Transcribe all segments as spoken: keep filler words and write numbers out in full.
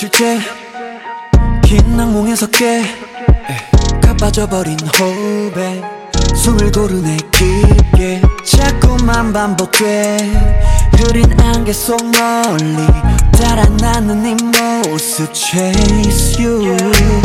며칠째 긴 악몽에서 깨 가빠져버린 호흡에 숨을 고르네 깊게 자꾸만 반복돼 흐린 안개 속 멀리 달아나는 네 모습 Chase you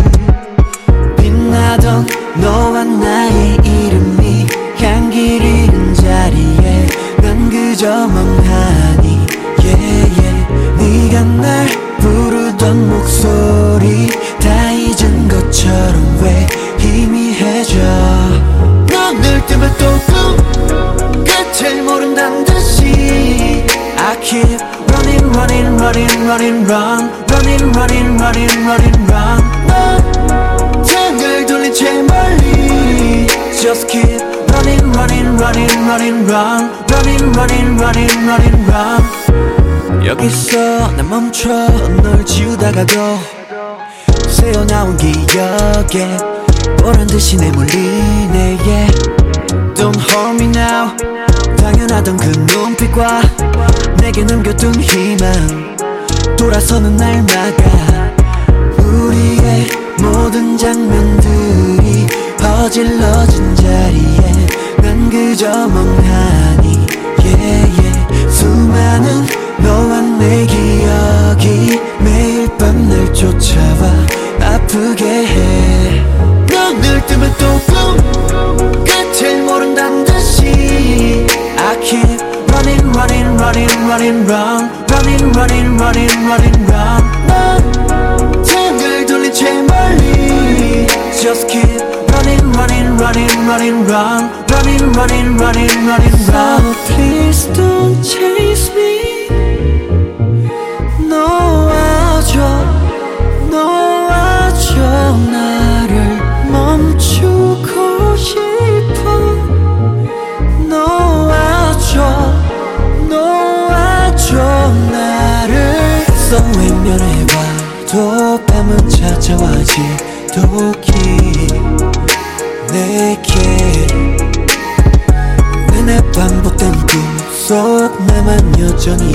빛나던 너와 나의 이름이 향기를 잃은 자리에 난 그저 멍하니 yeah, yeah. 네가 날 부르던 목소리 다 잊은 것처럼 왜 희미해져 너늘 때문에 또 꿈 끝을 모른단 듯이 I keep running running running running run running running running running run 넌 등을 돌린 채 멀리 Just keep running running running running run running running running running run 여기서 난 멈춰 널 지우다가도 새어나온 기억에 보란듯이 내몰리네 yeah. Don't hold me now 당연하던 그 눈빛과 내게 남겨둔 희망 돌아서는 날 막아 우리의 모든 장면들이 어질러진 자리에 난 그저 멍하니 yeah, yeah. 수많은 너와 내 기억이 매일 밤 날 쫓아와 아프게 해 너늘 뜨면 또 꿈 끝을 모른단 듯이 I keep running running running running run running running running running run 넌 등을 돌린 채 멀리 Just keep running running running running run running running running running run So please don't chase me 놓아줘 놓아줘 나를 멈추고 싶어 놓아줘 놓아줘 나를 서 외면해봐도 밤은 찾아와 지독히 내게 내내 반복된 꿈속 나만 여전히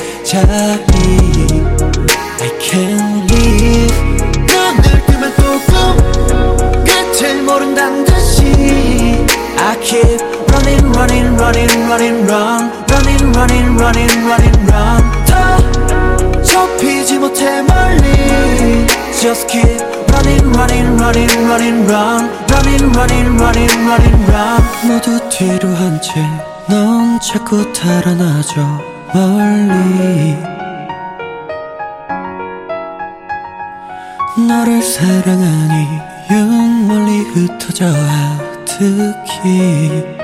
제자리 I can't leave 너늘 뜨면 또 꿈 끝을 모른단 듯이 I keep running running running running run running running running running run 더 좁히지 못해 멀리 Just keep running running running running run running running running running run 모두 뒤로 한 채 넌 자꾸 달아나죠 멀리 너를 사랑한 이유는 멀리 흩어져 아득히